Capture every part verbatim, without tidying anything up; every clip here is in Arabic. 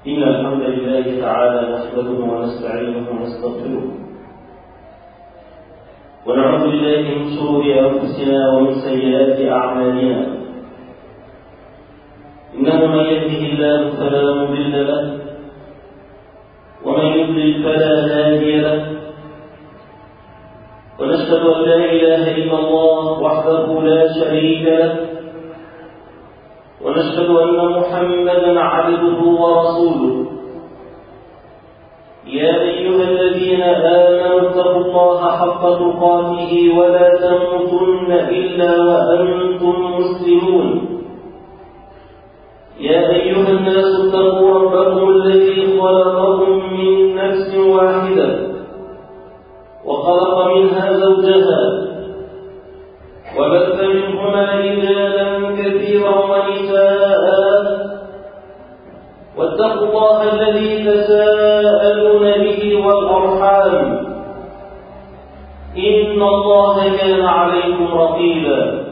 إن الحمد لله تعالى نحمده ونستعينه ونستغفره ونعوذ بالله من شرور أنفسنا ومن سيئات أعمالنا. إنه من يهده الله فلا مضل له ومن يضلل فلا هادي له، ونشهد أن لا إله إلا الله وحده لا شريك له، ونشهد أن محمدا عبده ورسوله. يا أيها الذين آمنوا اتقوا الله حق تقاته ولا تموتن إلا وأنتم مسلمون. يا أيها الناس اتقوا ربكم الذي خلقكم من نفس واحدة وخلق منها زوجها وبث منهما رجالا كثيرا ونساء، واتقوا الله الذي تساءلون به والأرحام إن الله كان عليكم رقيبا.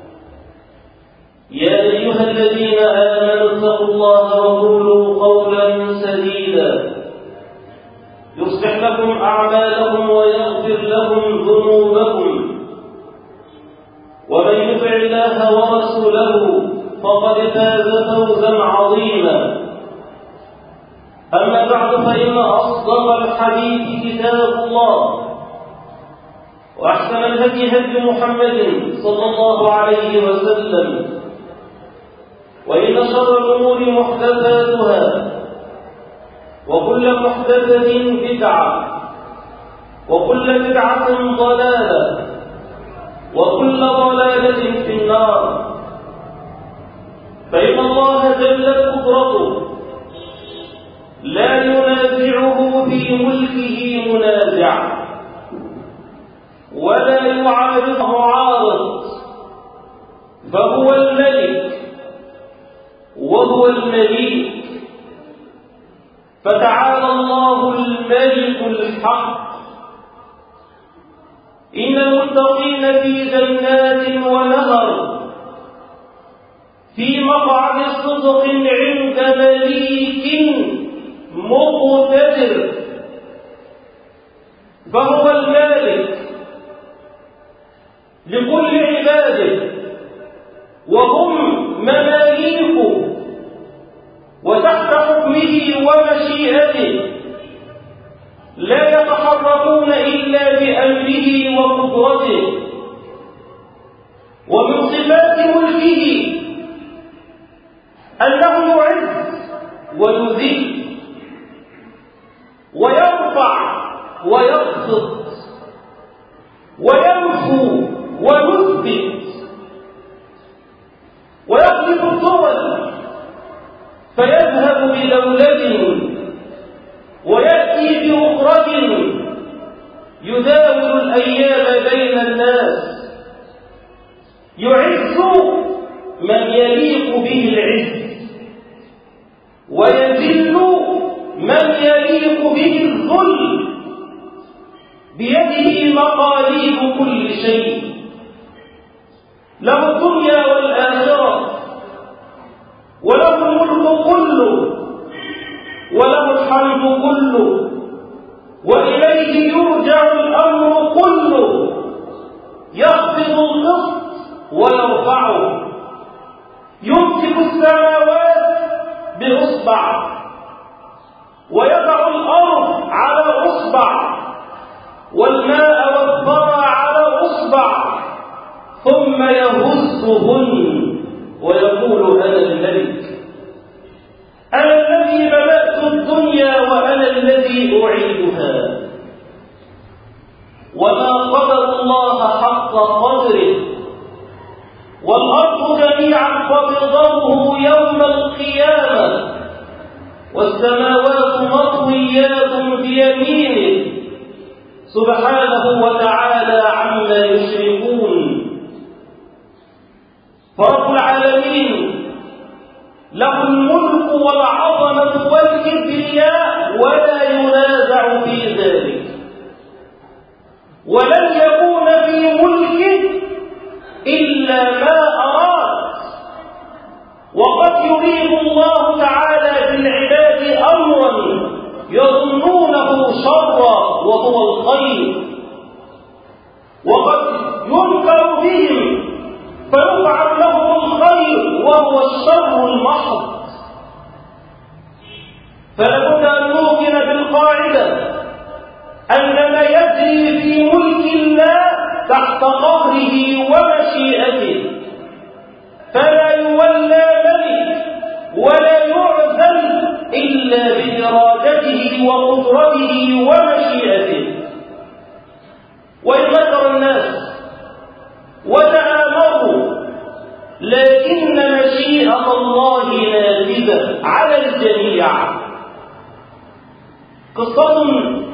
يا أيها الذين آمنوا اتقوا الله وقولوا قولا سديدا يصلح لكم أعمالكم ويغفر لكم ذنوبكم، ومن يطع الله ورسوله فقد فاز فوزا عظيما. أما بعد، فإن أصدق الحديث كتاب الله، وأحسن الهدي هدي محمد صلى الله عليه وسلم، وإن شر الأمور محدثاتها، وكل محدثة بدعة، وكل بدعة ضلالة، وكل ضلالة في النار. فإن الله جلت قدرته لا ينازعه في ملكه منازع، ولا يعارضه عارض، فهو الملك وهو المليك. فتعالى الله الملك الحق. إن المتقين في جنات ونهر في مقعد صدق عند مليك مقتدر. فهو المالك لكل عباده، وهم مماليكه وتحت حكمه ومشيئته، لا يتحركون إلا بأمره وقدرته. ومن صفات ملكه أنه يعز ويذل ويرفع ويخفض ويمحو ويثبت، ويخلق الدول فيذهب بدولة ويأتي بأخرى يداول الأيام بين الناس. يعز من يليق به العز، ويذل من يليق به الذل. بيده مقاليد كل شيء، له الدنيا والآخرة، وله الملك كله، وله الحمد كله، وإليه يرجع الأمر كله. يخفض القسط ويرفعه، يمسك السماوات بإصبع ويضع الأرض على إصبع، والماء والثرى على إصبع، ثم يهزهن ويقول أنا الملك، أنا الذي بدأت الدنيا وأنا الذي أعيدها. وما قدر الله حق قدره، والأرض جميعا قبضته يوم القيامة، والسماوات مطويات بيمينه سبحانه وتعالى عما يشركون. فرب العالمين له الملك والعظمة والكبرياء، ولا ينازع في ذلك، ولن يكون في ملكه إلا ما أراد. وقد يريد الله تعالى بالعباد وهو الخير، وقد ينكر بهم فيفعل لهم الخير وهو الشر المحض. فلابد أن نوقن بالقاعدة أن ما يجري في ملك الله تحت قهره ومشيئته، فلا يولى ملك ولا يعزل إلا بإرادته وقدرته ومشيئته. وإن مكر الناس وتآمروا لكن مشيئة الله نافذة على الجميع. قصة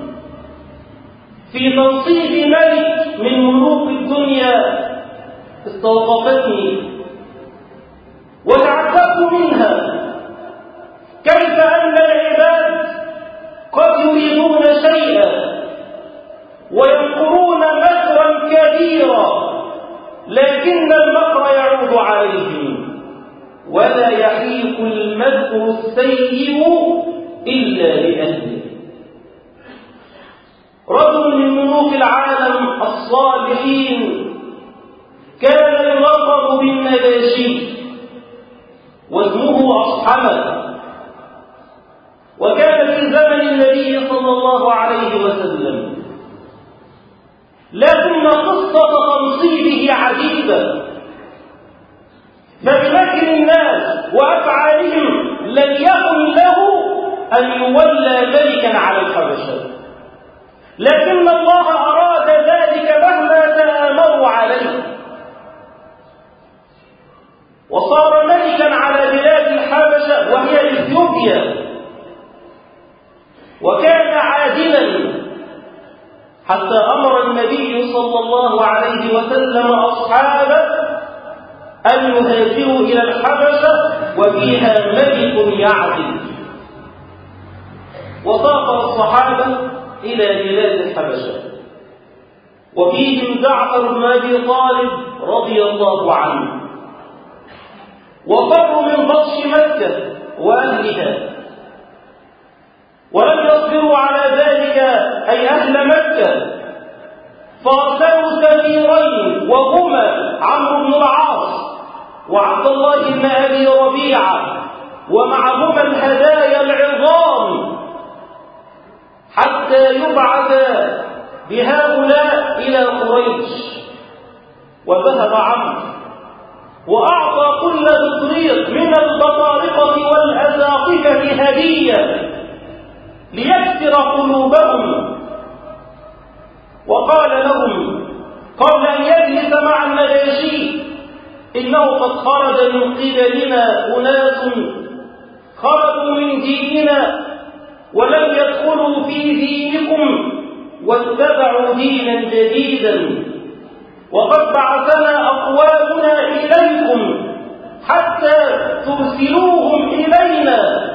في تنصيب ملك من ملوك الدنيا استوقفتني وتعجبت منها، كيف أن العباد قد يريدون شيئا ويمكرون مكرا كبيرا لكن المكر يعود عليهم، ولا يحيق المكر السيء إلا لأهله. رجل من ملوك العالم الصالحين كان يلقب بالنباشي واسمه أصحمة، وكان في زمن النبي صلى الله عليه وسلم، لكن قصة تنصيبه عجيبة، فبمكر الناس وأفعالهم لم يكن له أن يولى ملكا على الحبشة، لكن الله أراد ذلك مهما تآمروا عليه، وصار ملكا على بلاد الحبشة وهي إثيوبيا، وكان عادلا حتى أمر النبي صلى الله عليه وسلم أصحابه أن يهاجروا إلى الحبشة وفيها ملك يعدل، وسافر الصحابة إلى بلاد الحبشة، وفيهم جعفر بن أبي طالب رضي الله عنه، وفروا من بطش مكة وأهلها، ولم يصبروا على ذلك أي أهل مكة، فأرسلوا سفيرين وهما عمرو بن العاص وعبد الله بن أبي ربيعة، ومعهما الهدايا العظام حتى يبعث بهؤلاء إلى قريش. وذهب عمرو وأعطى كل بطريق من البطارقة والأساقفة هدية ليكسر قلوبهم، وقال لهم قبل أن يجلس مع النجاشي: إنه قد خرج من قبلنا أناس خرجوا من ديننا ولم يدخلوا في دينكم واتبعوا دينا جديدا، وقد بعثنا أقوامنا إليكم حتى ترسلوهم إلينا،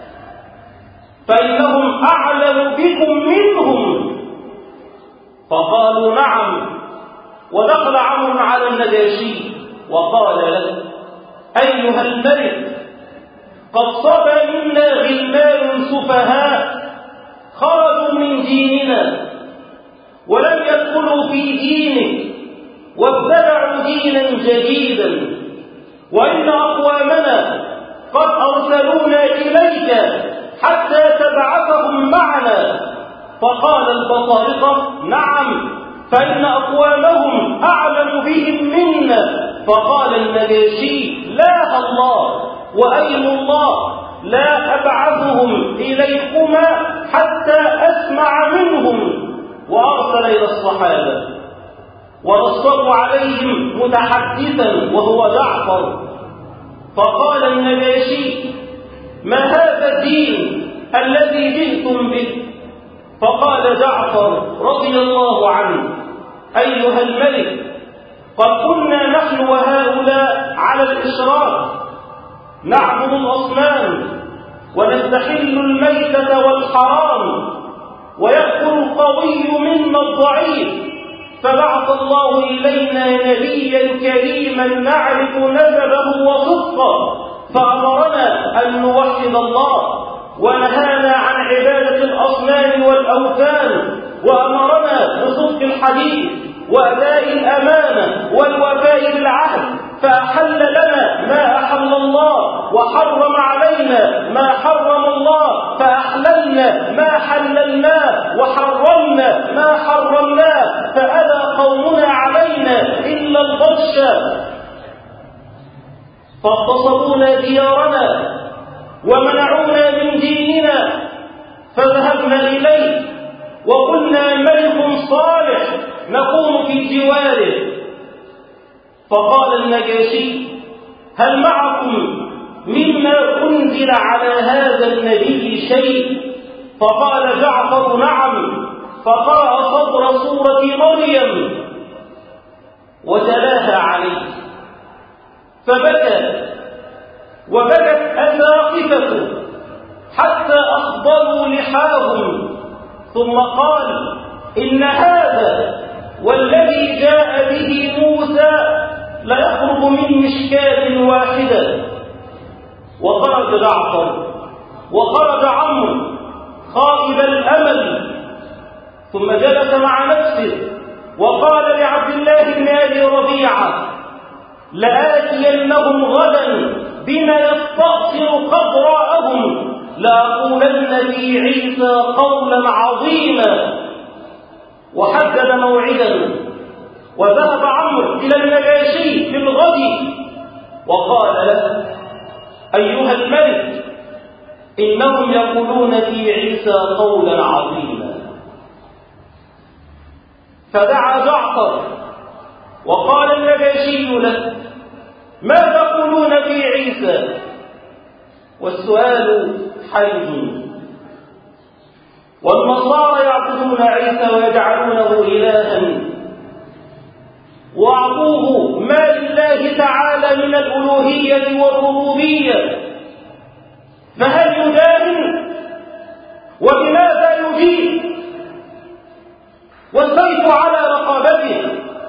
فإنهم أعلم بكم منهم. فقالوا: نعم. ودخل عمرو على النجاشي وقال له: أيها الملك، قد صبى منا غلمان سفهاء خرجوا من ديننا ولم يدخلوا في دينك وابتدعوا دينا جديدا، وإن أقوامنا قد أرسلونا إليك حتى تبعثهم معنا. فقال البطارقة: نعم، فإن أقوامهم أعلم بهم منا. فقال النجاشي: لا الله وأيم الله، لا أبعثهم إليكما حتى أسمع منهم. وأرسل إلى الصحابة ونصبوا عليهم متحدثا وهو جعفر، فقال النجاشي: ما هذا الدين الذي جئتم به؟ فقال جعفر رضي الله عنه: أيها الملك، قد كنا نحن وهؤلاء على الإشراك، نعبد الأصنام ونستحل الميتة والحرام، ويأكل القوي منا الضعيف، فبعث الله إلينا نبيا كريما نعرف نسبه وصدقه، فأمرنا أن نوحد الله ونهانا عن عبادة الأصنام والأوثان، وأمرنا بصدق الحديث وأداء الأمانة والوفاء بالعهد، فأحل لنا ما أحل الله وحرم علينا ما حرم الله، فأحللنا ما حللناه وحرمنا ما حرمناه، فأبى قومنا علينا إلا البطش، فاغتصبونا ديارنا ومنعونا من ديننا، فذهبنا إليه وقلنا ملك صالح نكون في جواره. فقال النجاشي: هل معكم مما أنزل على هذا النبي شيء؟ فقال جعفر: نعم. فقرأ صدر سورة مريم وتلاها عليه، فبكى وبكت أساقفته حتى أخضروا لحاهم، ثم قال: إن هذا والذي جاء به موسى ليخرج من مشكاة واحدة. وخرج جعفر وخرج عمرو خائب الأمل، ثم جلس مع نفسه وقال لعبد الله بن أبي ربيعة: لآتينهم غدا بما يستأصل قبراءهم، لأقولن في عيسى قولا عظيما. وحدد موعدا، وذهب عمرو إلى النجاشي في الغد وقال له: أيها الملك، إنهم يقولون في عيسى قولا عظيما. فدعا جعفر وقال النجاشي له: ما تقولون في عيسى؟ والسؤال حرج، والنصارى يعبدون عيسى ويجعلونه إلها، وأعطوه ما لله تعالى من الألوهية والربوبية، فهل يداهن؟ وبماذا يجيب؟ والسيف على رقبته،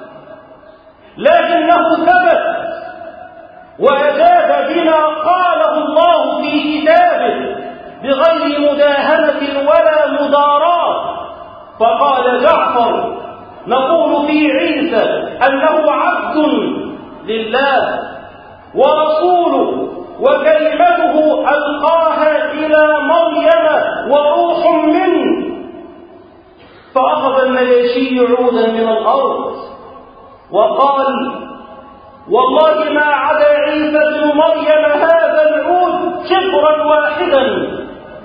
لكنه ثبت وأجاب بما قاله الله في كتابه بغير مداهنة ولا مداراة. فقال جعفر: نقول في عيسى أنه عبد لله ورسوله وكلمته ألقاها إلى مريم وروح منه. فأخذ النجاشي عودا من الأرض وقال: والله ما عدا عيسى بن مريم هذا العود شبرا واحدا.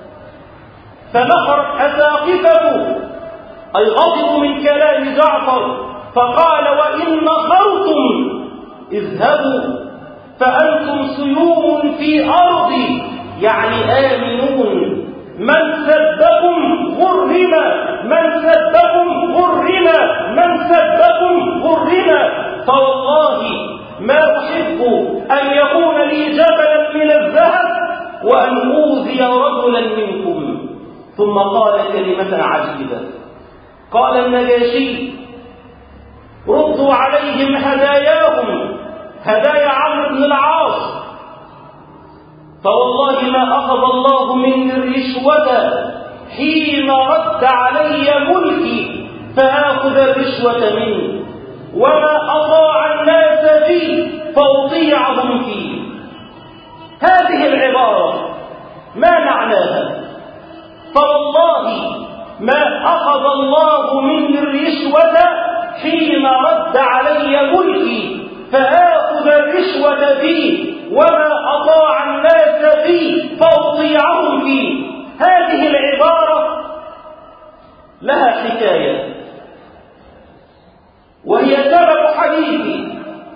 فنخرت أساقفه، أي غضبوا من كلام جعفر، فقال: وإن نخرتم اذهبوا فأنتم سيوم في أرضي، يعني آمنون. من سبكم غرم، من سبكم غرم، من سبكم غرم. فوالله ما أحب أن يكون لي جبلا من الذهب وأن أوذي رجلا منكم. ثم قال كلمة عجيبة، قال النجاشي: ردوا عليهم هداياهم، هدايا عمرو بن العاص، فوالله ما أخذ الله مني الرشوة حين رد علي ملكي فآخذ الرشوة منه، وما أطاع الناس فيه فأطيعهم فيه. هذه العبارة ما معناها؟ فوالله ما أخذ الله مني الرشوة حين رد علي ملكي فآخذ الرشوة فيه، وما أطاع الناس فيه فأطيعهم فيه. هذه العبارة لها حكاية، وهي سبب حديثي: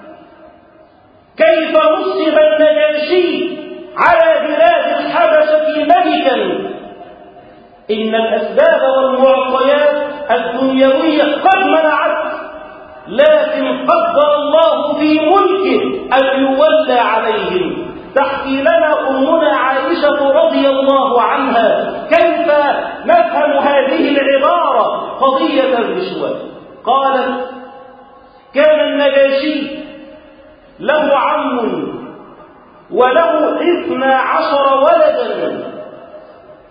كيف نصب النجاشي على بلاد الحبشة ملكا. إن الأسباب والمعطيات الدنيوية قد منعت، لكن قدر الله في ملكه أن يولى عليهم. تحكي لنا أمنا عائشة رضي الله عنها كيف نفهم هذه العبارة قضية الرشوة. قالت: كان النجاشي له عم وله اثنا عشر ولدا،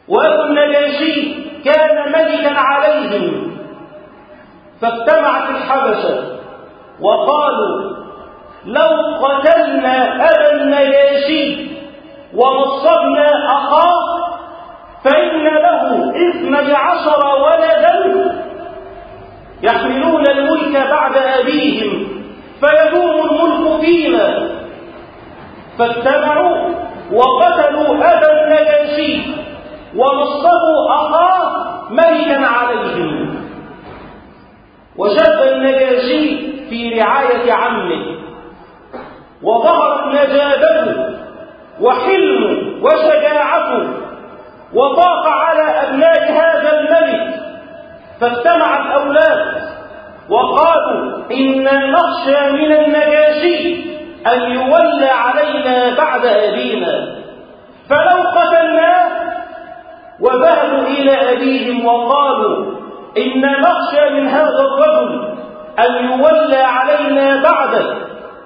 وأبو النجاشي كان ملكا عليهم، فاجتمعت الحبشة وقالوا لو قتلنا أبا النجاشي ونصبنا أخاه فإن له اثني عشر ولدا يحملون الملك بعد أبيهم فيدوم الملك فينا. فاجتمعوا وقتلوا أبا النجاشي ونصبوا أخاه ملكا عليهم. وشب النجاشي في رعاية عمه، وظهرت نجابته وحلمه وشجاعته، وضاق على أبناء هذا الملك. فاجتمع الأولاد وقالوا إنا نخشى من النجاشي أن يولى علينا بعد أبينا، فلو قتلناه. وذهبوا إلى أبيهم وقالوا إنا نخشى من هذا الرجل أن يولى علينا بعدك،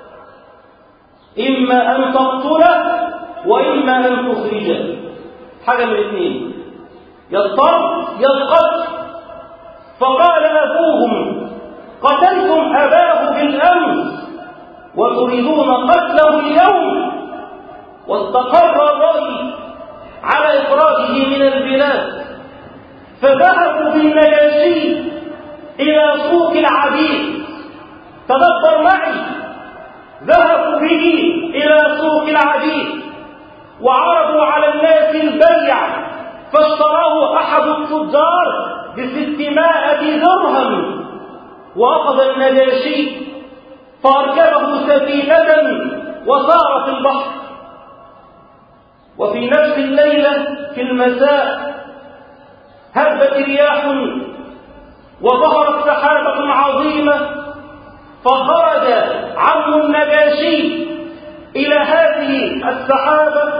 إما أن تقتله وإما أن تخرجه، حاجة من الاثنين، يضطر يلقت. فقال أبوهم قتلتم أباه بالأمس وتريدون قتله اليوم. واستقر الرأي على إخراجه من البلاد، فذهبوا بالنجاشي إلى سوق العبيد. تدبر معي، ذهبوا به إلى سوق العبيد وعرضوا على الناس البيع، فاشتراه أحد التجار بستمائة درهم، وأخذ النجاشي فأركبه سفينة وسار في البحر. وفي نفس الليلة في المساء هبت رياح وظهرت سحابة عظيمة، فخرج عم النجاشي إلى هذه السحابة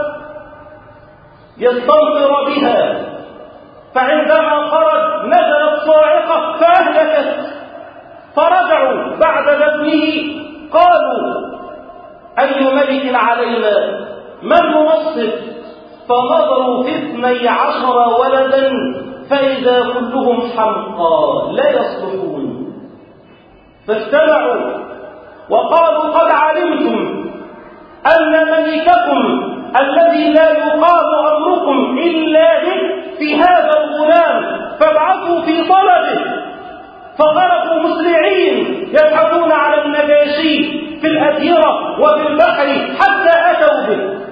يستمطر بها، فعندما خرج نزلت صاعقة فأهلكت. فرجعوا بعد دفنه قالوا أي ملك علينا، من ننصف؟ فنظروا في اثني عشر ولدا فإذا كلهم حمقى لا يصلحون. فاجتمعوا وقالوا قد علمتم أن ملككم الذي لا يقام أمركم إلا به في هذا الغلام، فابعثوا في طلبه. فخرجوا مسرعين يبحثون على النجاشي في الأديرة وفي البحر حتى أتوا به،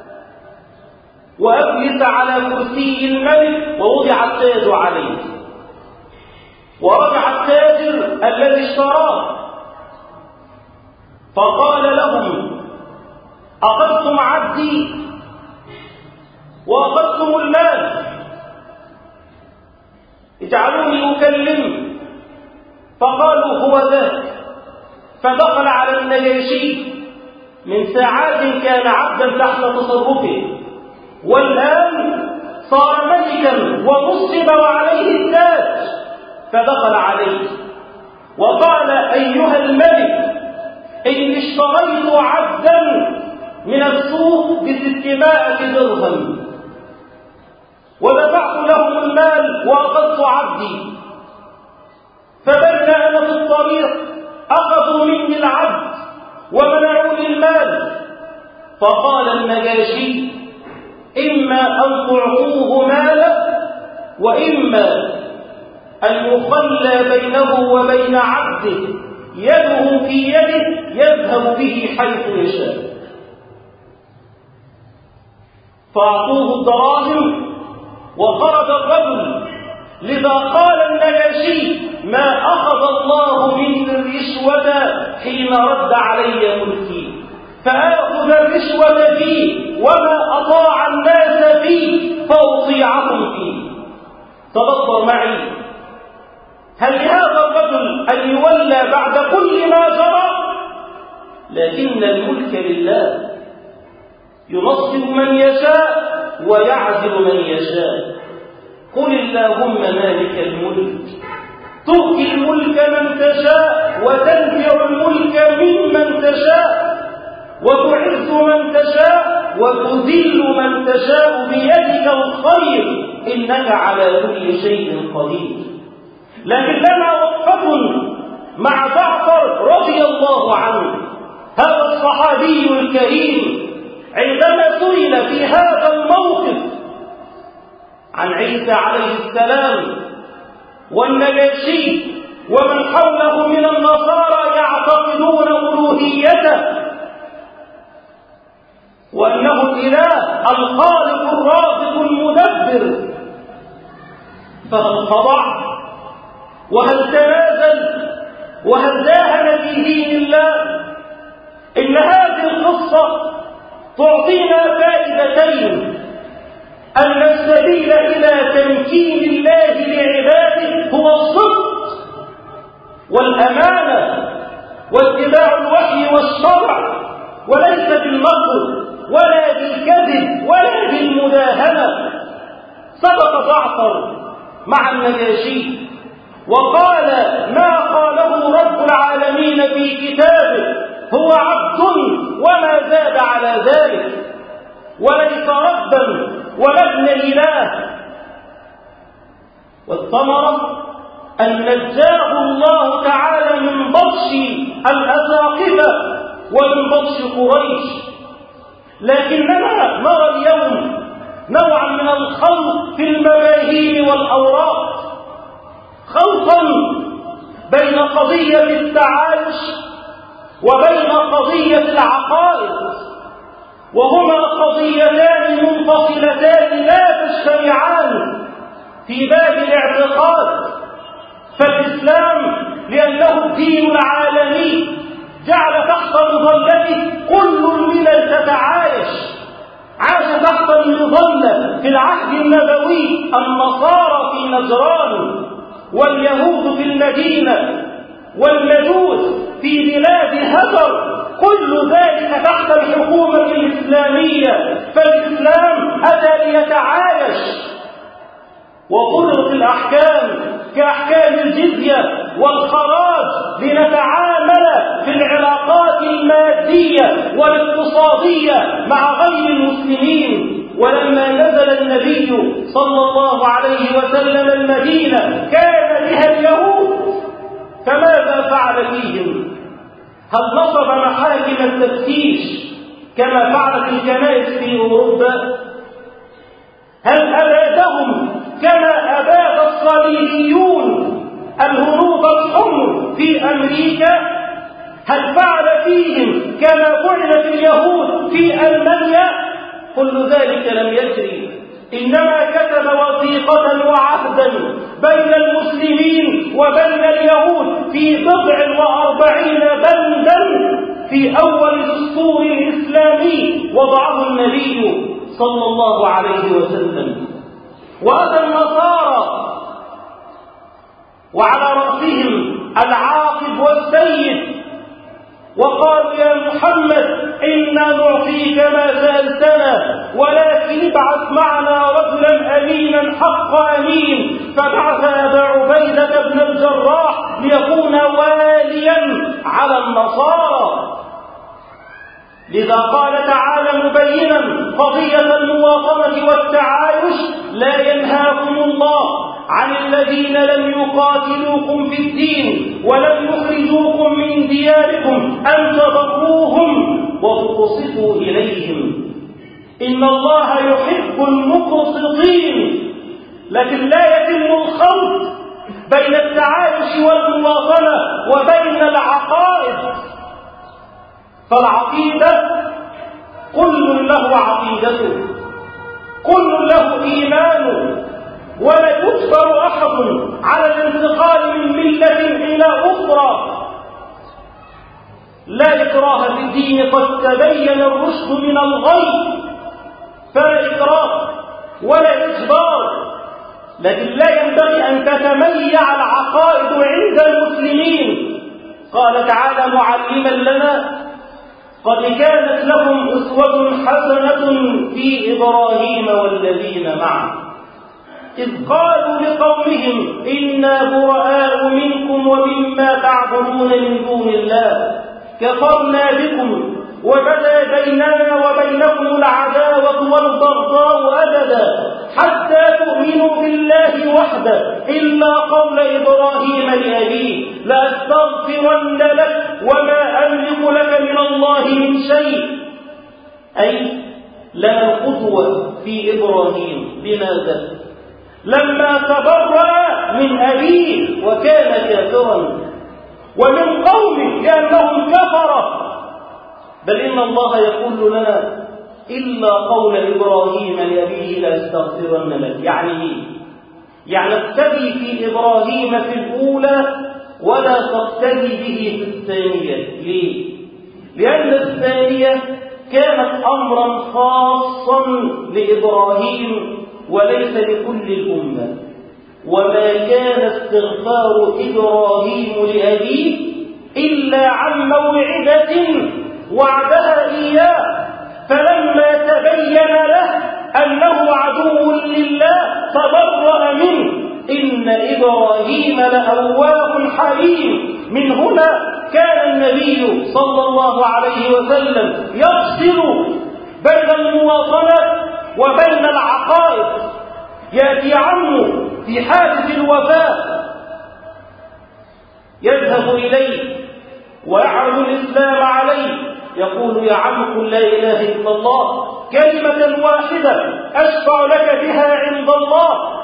وأجلس على كرسي الملك ووضع التاج عليه. ورجع التاجر الذي اشتراه فقال لهم أخذتم عبدي وأخذتم المال، اجعلوني أكلم. فقالوا هو ذاك. فدخل على النجاشي من ساعات كان عبدا تحت تصرفه، والآن صار ملكا ونصب وعليه التاج. فدخل عليه وقال أيها الملك إني اشتريت عبدا من السوق بستمائة درهم ودفعت لهم المال وأخذت عبدي، فبين أنا في الطريق أخذوا مني العبد ومنعوني المال. فقال النجاشي إما أن تعطوه مالا وإما أن يخلى بينه وبين عبده يده في يده يذهب به حيث يشاء. فأعطوه الدراهم وخرج الرجل. لذا قال النجاشي ما أخذ الله مني الرشوة حين رد علي ملكي، فآخذ الرشوة فيه وما أطاع الناس فيه فأطيعهم فيه. تدبر معي، هل لهذا الرجل أن يولى بعد كل ما جرى؟ لكن الملك لله، ينصب من يشاء ويعزل من يشاء. قل اللهم مالك الملك تؤتي الملك من تشاء وتنزع الملك ممن تشاء وتعز من تشاء وتذل من تشاء بيدك الخير إنك على كل شيء قدير. لكن لنا وقفة مع جعفر رضي الله عنه، هذا الصحابي الكريم عندما سئل في هذا الموقف عن عيسى عليه السلام والنجاشي ومن حوله من النصارى يعتقدون ألوهيته وأنه الإله الخالق الرازق المدبر، فهل خضع وهل تنازل وهل داهن في دين الله؟ إن هذه القصة تعطينا فائدتين: أن السبيل إلى تمكين الله لعباده هو الصدق والأمانة واتباع الوحي والشرع، وليس بالمكر ولا بالكذب ولا بالمداهنة. سبق جعفر مع النجاشي وقال ما قاله رب العالمين في كتابه: هو عبد وما زاد على ذلك، وليس ربا ولا ابن إله. والثمرة أن نجاه الله تعالى من بطش الأساقفة ومن بطش قريش. لكننا نرى اليوم نوعا من الخلط في المباهيم والأوراق، خلطا بين قضية التعايش وبين قضية العقائد، وهما قضيتان منفصلتان لا تجتمعان في باب الاعتقاد. فالإسلام لأنه الدين العالمي جعل تحت مظلته كل الملل تتعايش. عاش تحت المظلة في العهد النبوي النصارى في نجران، واليهود في المدينة، والمجوس في بلاد هجر، كل ذلك تحت الحكومة الإسلامية. فالإسلام أتى ليتعايش، وفرضت الأحكام كأحكام الجزية والخراج لنتعامل في العلاقات المادية والاقتصادية مع غير المسلمين. ولما نزل النبي صلى الله عليه وسلم المدينة كان بها اليهود، فماذا فعل فيهم؟ هل نصب محاكم التفتيش كما فعلت الكنائس في أوروبا؟ هل أبادهم كما أباد الصليبيون الهنود الحمر في أمريكا؟ هل فعل فيهم كما فعل في اليهود في ألمانيا؟ كل ذلك لم يجري، إنما كتب وثيقة وعهدا بين المسلمين وبين اليهود في بضع وأربعين بندا في أول دستور إسلامي وضعه النبي صلى الله عليه وسلم. وأتى النصارى وعلى رأسهم العاقب والسيد وقالوا يا محمد إنا نعطيك ما سألتنا، ولكن ابعث معنا رجلا أمينا حق أمين. فبعث أبا عبيدة بن الجراح ليكون واليا على النصارى. لذا قال تعالى مبينا قضية المواطنة والتعايش: لا ينهاكم الله عن الذين لم يقاتلوكم في الدين ولم يخرجوكم من دياركم أن تبروهم وتقسطوا إليهم إن الله يحب المقسطين. لكن لا يتم الخلط بين التعايش والمواطنة وبين العقائد. فالعقيدة كل له عقيدته، كل له إيمانه، ولا يجبر أحد على الانتقال من ملة إلى أخرى. لا إكراه في الدين، قد تبين الرشد من الغي، فلا إكراه ولا إجبار. لكن لا ينبغي أن تتميع العقائد عند المسلمين. قال تعالى معلما لنا: قد كانت لهم أسوة حسنة في إبراهيم والذين معه إذ قالوا لقومهم إنا براء منكم ومما تعبدون من دون الله كفرنا بكم وبدا بيننا وبينكم العداوة والبغضاء أبدا حتى تؤمنوا ترد إلا قول إبراهيم لأبيه لأستغفرن لك وما أملك لك من الله من شيء. أي لا قدوة في إبراهيم. لماذا؟ لما تبرأ من أبيه وكان كافرا ومن قومه لأنهم كفروا. بل إن الله يقول لنا إلا قول إبراهيم لأبيه لأستغفرن لك. يعني إيه؟ يعني اقتدي في إبراهيم في الأولى ولا تقتدي به في الثانية. ليه؟ لأن الثانية كانت أمرا خاصا لإبراهيم وليس لكل الأمة. وما كان استغفار إبراهيم لأبيه إلا عن موعدة وعدها إياه، فلما تبين له أنه عدو لله تبرأ منه. إن إبراهيم لأواه حليم. من هنا كان النبي صلى الله عليه وسلم يفصل بين المواطنة وبين العقائد. يأتي عمه في حادث الوفاة يذهب إليه ويعرض الإسلام عليه، يقول يا عم قل لا إله إلا الله كلمة واحدة أشفع لك بها عند الله.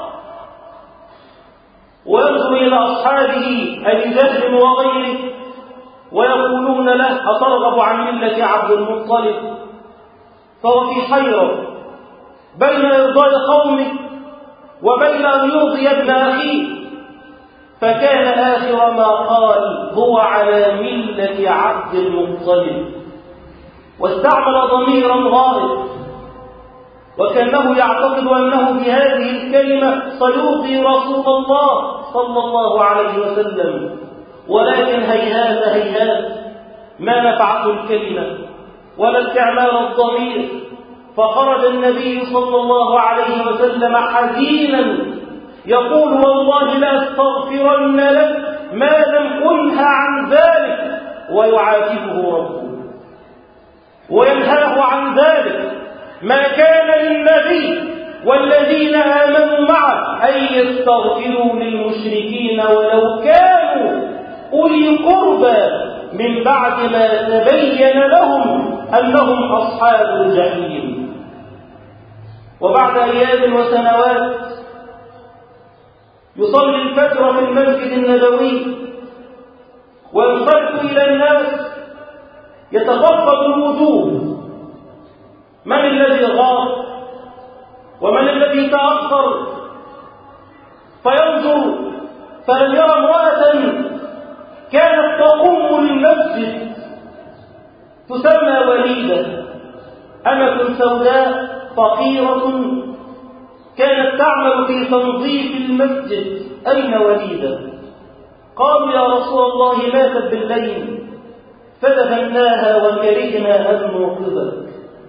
وينظر إلى أصحابه أبي جهل وغيره ويقولون له أترغب عن ملة عبد المطلب؟ فهو في حيرة بين إرضاء قومه وبين أن يرضي ابن أخيه، فكان آخر ما قال هو على ملة عبد المطلب، واستعمل ضميرا غائب، وكأنه يعتقد أنه بهذه الكلمة سيرضي رسول الله صلى الله عليه وسلم. ولكن هيهات هيهات ما نفعته الكلمة ولا استعمال الضمير، فخرج النبي صلى الله عليه وسلم حزينا يقول والله لا استغفرن لك ما لم أنه عن ذلك، ويعاتبه ربه وينهاه عن ذلك. ما كان للنبي والذين آمنوا معه أن يستغفروا للمشركين ولو كانوا أولي قربى من بعد ما تبين لهم أنهم أصحاب الجحيم. وبعد أيام وسنوات يصلي الفجر في المسجد النبوي وينصرف إلى الناس يتخفض الوجوه، من الذي غاب ومن الذي تأخر؟ فينظر فلم يرى امرأة كانت تقوم للمسجد تسمى وليدة، أمة سوداء فقيرة كانت تعمل في تنظيف المسجد. أين وليدة؟ قالوا يا رسول الله ماتت بالليل فدفناها وكرهنا أن نوقظك.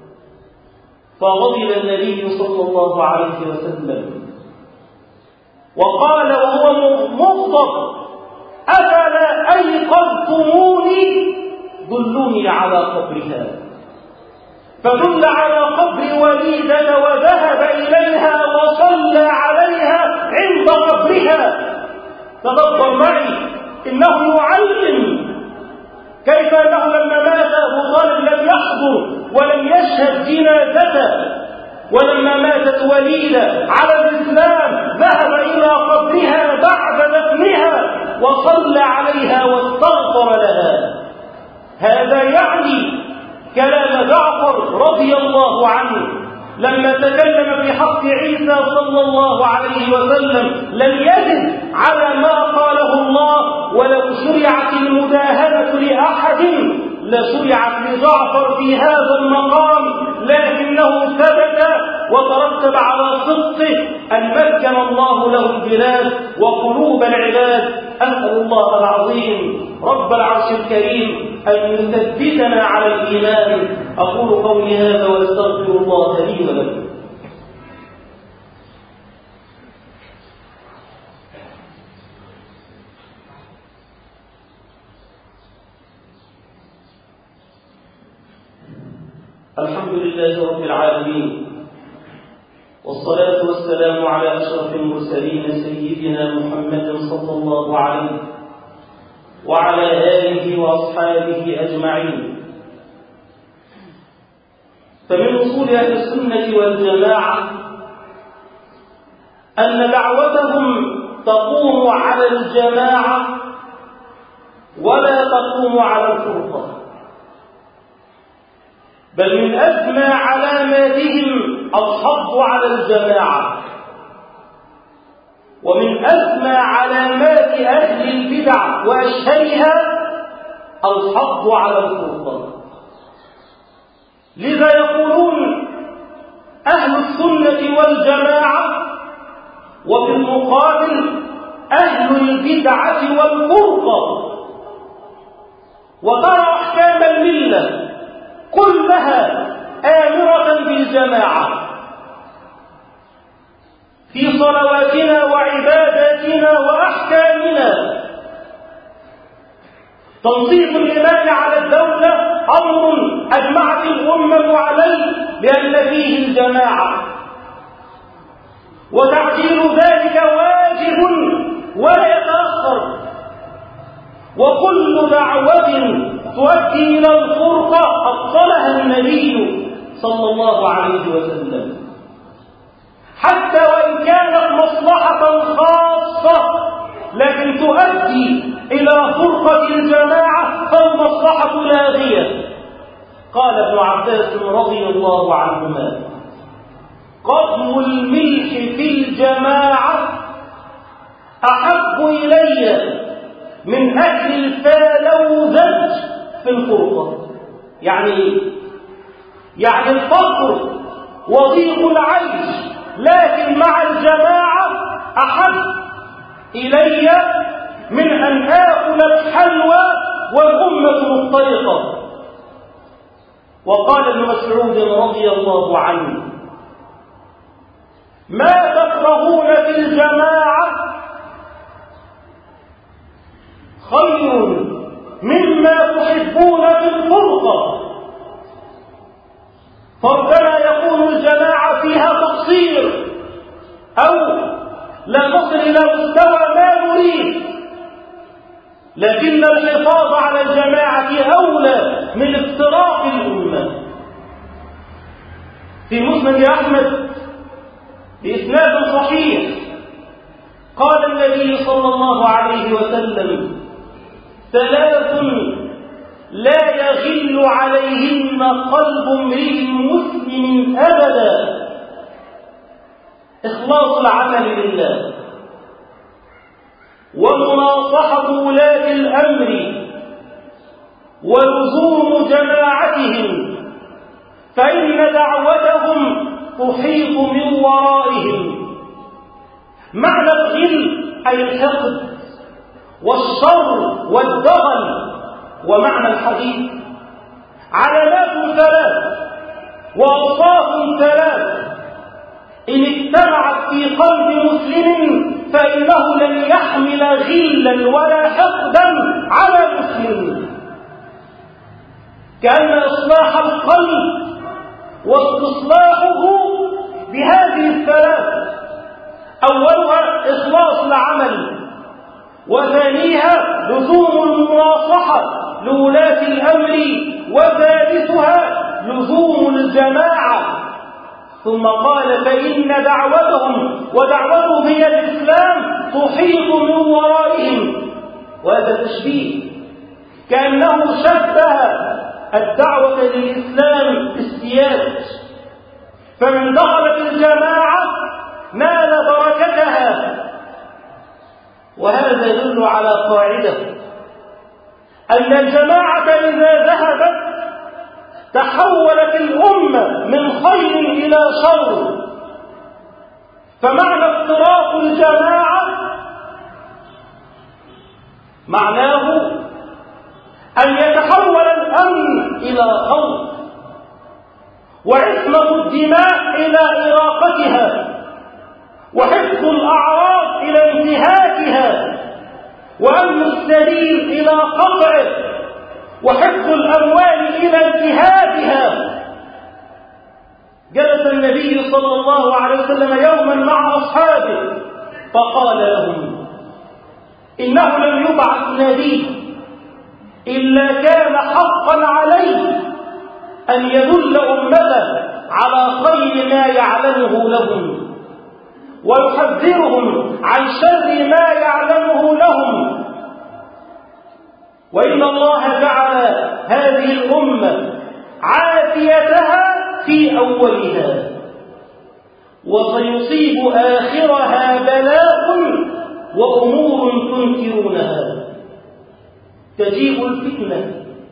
فغضب النبي صلى الله عليه وسلم وقال وهو مغضب أفلا أيقظتموني دلوني على قبرها. فدل على قبر وليدة وذهب إليها وصلى عليها عند قبرها. تدبر معي إنه يعلم كيف أنه لما مات أبو طالب لم يحضر ولم يشهد جنازته، ولما ماتت وليدة على الإسلام ذهب إلى قبرها بعد دفنها وصلى عليها واستغفر لها. هذا يعني كلام جعفر رضي الله عنه لما تكلم في حق عيسى صلى الله عليه وسلم لم يزد على ما قاله الله، ولو شرعت المداهنة لأحد لشرعت لجعفر في هذا المقام، لكنه ثبت وترتب على صدقه أن مكن الله له البلاد وقلوب العباد. أسأل الله العظيم رب العرش الكريم أن يثبتنا على الإيمان. أقول قولي هذا واستغفر الله لي ولكم. الحمد لله رب العالمين، والصلاة والسلام على أشرف المرسلين سيدنا محمد صلى الله عليه وعلى آله وأصحابه أجمعين. فمن أصول أهل السنة والجماعة أن دعوتهم تقوم على الجماعة ولا تقوم على الفرقة، بل من أسمى علاماتهم الحض على الجماعة، ومن أسمى علامات أهل البدع وأشهرها الحض على الفرقة. لذا يقولون أهل السنة والجماعة، وفي المقابل أهل البدعة والفرقة. وترى أحكام الملة كلها آمرة بالجماعة في صلواتنا وعباداتنا وأحكامنا. تنظيم الإمام على الدولة أمر أجمعت الأمة عليه لأن فيه الجماعة، وتعجيل ذلك واجب ولا يتأخر. وكل دعوة تؤدي إلى الفرقة أبطلها النبي صلى الله عليه وسلم، حتى وإن كانت مصلحة خاصة لكن تؤدي إلى فرقة الجماعة فالمصلحة لاغية. قال ابن عباس رضي الله عنهما: قضم الملح في الجماعة أحب إلي من أكل الفالوذج في الفرقة. يعني يعني الفقر وضيق العيش لكن مع الجماعة أحب إلي من أن آكل الحلوى والأمة مضطرقة. وقال ابن مسعود رضي الله عنه: ما تكرهون في الجماعة خير مما تحبون في الفرقة. فربما يكون الجماعة فيها تقصير أو لا تصل إلى مستوى ما نريد، لكن الحفاظ على الجماعة أولى من افتراق الأمة. في مسند أحمد بإسناد صحيح قال النبي صلى الله عليه وسلم: ثلاث لا يغل عليهن قلب امرئ مسلم أبدا: إخلاص العمل لله، ومناصحة ولاة الأمر، ولزوم جماعتهم، فإن دعوتهم تحيط من ورائهم. معنى الغل أي الحقد والشر والدغل. ومعنى الحديث علامات ثلاث وأوصاف ثلاث إن اجتمعت في قلب مسلم فإنه لن يحمل غلا ولا حقدا على مسلم. كأن إصلاح القلب واستصلاحه بهذه الثلاث: أولها إخلاص العمل، وثانيها لزوم المناصحة لولاة الأمر، وثالثها لزوم الجماعة. ثم قال: فإن دعوتهم، ودعوتهم هي الإسلام، تحيط من ورائهم. وهذا تشبيه، كأنه شبه الدعوة للإسلام بالسياد، فمن دخل في الجماعة نال بركتها. وهذا يدل على قاعدة أن الجماعة إذا ذهبت تحولت الأمة من خير إلى شر. فمعنى افتراق الجماعة معناه أن يتحول الأمن إلى خوف، وعصمة الدماء إلى إراقتها، وحفظ الأعراض إلى انتهاكها، وأمن السبيل إلى قطعه، وحفظ الأموال إلى انتهابها. جلس النبي صلى الله عليه وسلم يوما مع أصحابه فقال لهم: إنه لم يبعث نبي إلا كان حقا عليه أن يدل أمته على خير ما يعلمه لهم ويحذرهم عن شر ما يعلمه لهم. وإن الله جعل هذه الأمة عافيتها في أولها وسيصيب آخرها بلاء وأمور تنكرونها. تجيء الفتنة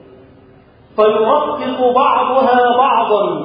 فيرقق بعضها بعضا،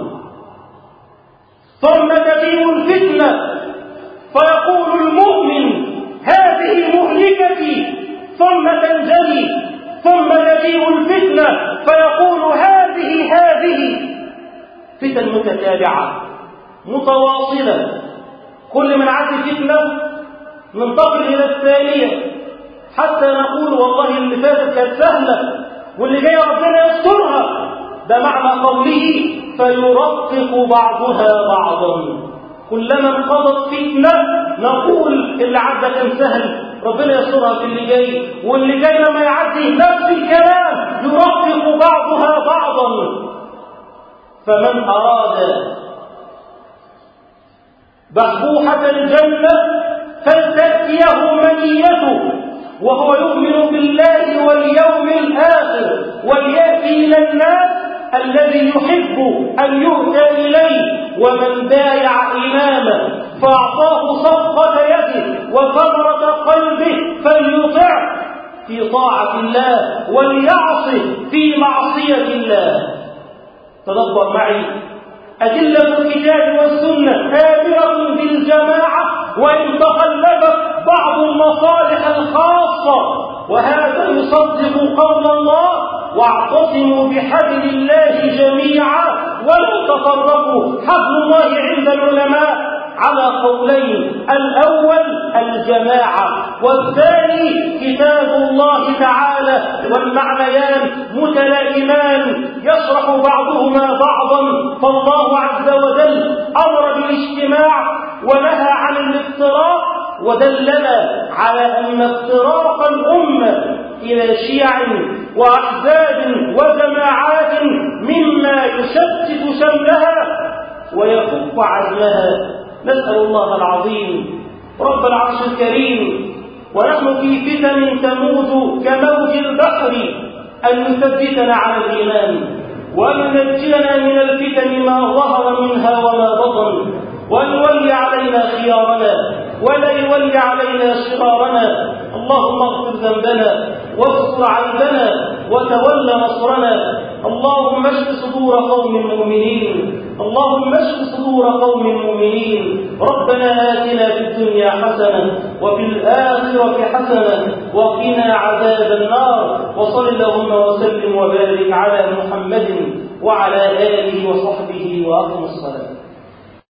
ثم تجيء الفتنة فيقول المؤمن: هذه مهلكتي، ثم تنجلي، ثم تجيء الفتنة فيقول: هذه هذه. فتن متتابعة متواصلة، كل من عاد فتنة ننتقل إلى الثانية حتى نقول والله اللي فاتت كانت سهلة واللي جاي ربنا يسترها. ده معنى قوله فيرقق بعضها بعضا. كلما انقضت فتنة نقول اللي عدى كان سهل، ربنا يسترها في اللي جاي، واللي جاي لما يعدي نفس الكلام يرقق بعضها بعضا. فمن أراد بحبوحة الجنة فلتأتيه منيته وهو يؤمن بالله واليوم الآخر وليأتي إلى الناس الذي يحب أن يؤتى إليه. ومن بايع إماما فأعطاه صفقة يده وثمرة قلبه فليطع في طاعة الله وليعصه في معصية الله. تدبر معي، أدلة الكتاب والسنة آمرة بالجماعة وإن تخلفت بعض المصالح الخاصة، وهذا يصدق قول الله: واعتصموا بحبل الله جميعا ولا تفرقوا. حبل الله عند العلماء على قولين: الأول الجماعة، والثاني كتاب الله تعالى، والمعنيان متلائمان يشرح بعضهما بعضا. فالله عز وجل أمر بالاجتماع ونهى عن الافتراق، ودلنا على أن افتراق الأمة إلى شيع وأحزاب وجماعات مما يشتت شملها ويكف عزمها. نسأل الله العظيم رب العرش الكريم ونحن في فتن تموج كموج البحر أن يثبتنا على الإيمان، وأن ينجينا من الفتن ما ظهر منها وما بطن، وأن يولي علينا خيارنا ولا يولي علينا شرارنا. اللهم اغفر ذنبنا واستر عيبنا وتول نصرنا. اللهم اشف صدور قوم مؤمنين، اللهم اشف صدور قوم مؤمنين. ربنا آتنا في الدنيا حسنة وفي الآخرة حسنة وقنا عذاب النار. وصل اللهم وسلم وبارك على محمد وعلى آله وصحبه وأقم الصلاة.